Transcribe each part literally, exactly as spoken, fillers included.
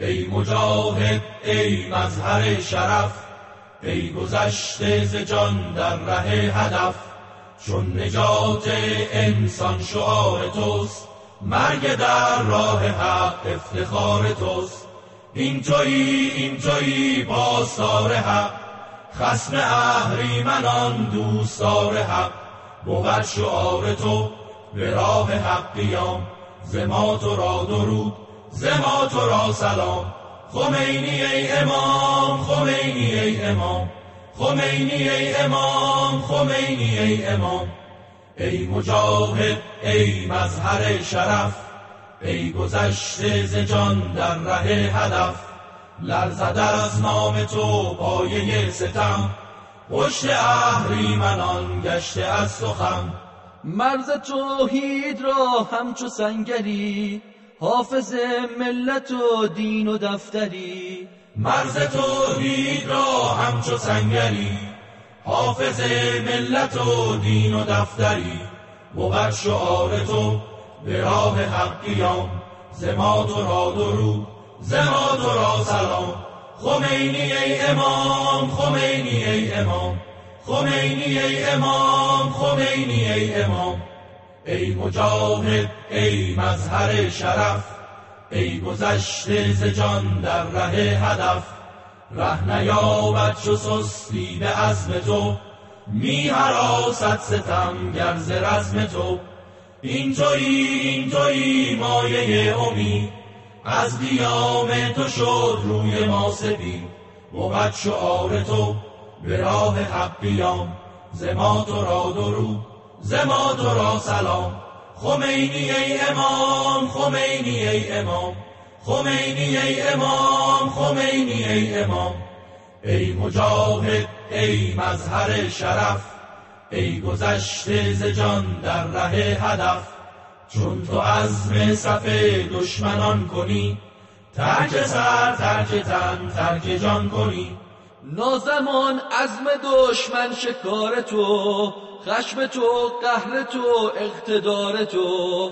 ای مجاهد ای مظهر شرف، ای گذشته ز جان در ره هدف. چون نجات انسان شعار توست، مرگ در راه حق افتخار توست. این تویی این تویی پاسدار حق، خصم اهریمنان دوستدار حق. بود شعار تو به راه حق قیام، ز ما تو را درود ز ما تو را سلام. خمینی ای امام خمینی ای امام، خمینی ای امام خمینی ای امام. ای مجاهد ای مظهر شرف، ای گذشته ز جان در ره هدف. لرزد از نام تو پایه ستم، پشت اهریمنان گشته از تو خم. مرز توحید را همچو سنگری، حافظ ملت و دین و دفتری. مرز توحید را همچو سنگری، حافظ ملت و دین و دفتری. بود شعار تو به راه حق قیام، ز ما تو را درود ز ما تو را سلام. خمینی ای امام خمینی ای امام، خمینی ای امام خمینی ای امام. ای مجاهد ای مظهر شرف، ای گذشته ز جان در ره هدف. ره نیابد چو سستی به عزم تو، می هراسد ستم گر ز رزم تو. این تویی این تویی مایه امید، از قیام تو شد روی ما سپید. بود شعار تو به راه حق قیام، ز ما تو را درود ز ما تو را سلام. خمینی ای امام خمینی ای امام، خمینی ای امام خمینی ای امام. ای مجاهد ای مظهر شرف، ای گذشته ز جان در ره هدف. چون تو عزم صف دشمنان کنی، ترک سر ترک تن ترک جان کنی. نازمان عزم دشمن شکار تو، خشم تو قهر تو اقتدار تو.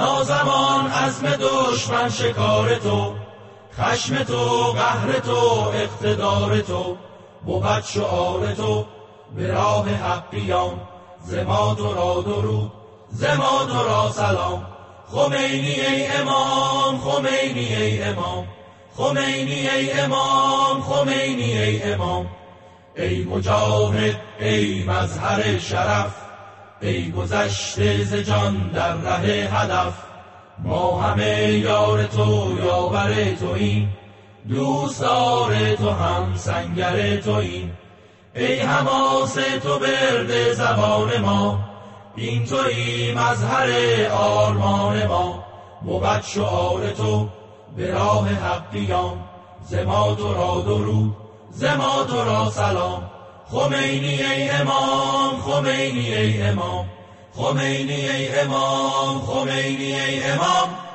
نازمان عزم دشمن شکار تو، خشم تو قهر تو اقتدار تو. بود شعار تو به راه حق قیام، ز ما تو را درود ز ما تو را سلام. خمینی ای امام خمینی ای امام، خمینی ای امام خمینی ای امام. ای مجاهد ای مظهر شرف، ای گذشته ز جان در ره هدف. ما همه یار تو یاور توییم، دوستدار تو هم سنگر توییم. ای حماس تو برد زبان ما، این تویی مظهر آرمان ما. بود شعار تو به راه حق قیام، ز ما تو را درود ز ما تو را سلام. خمینی ای امام خمینی ای امام، خمینی ای امام خمینی ای امام.